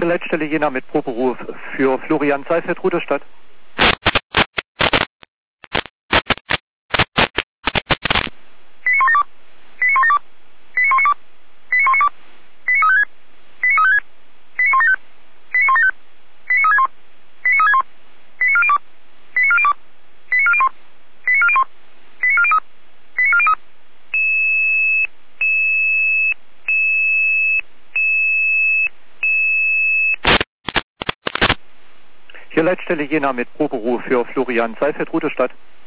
Leitstelle Jena mit Proberuf für Florian Seifert, Rudolstadt. Hier Leitstelle Jena mit Proberuf für Florian Seifert, Rudolstadt.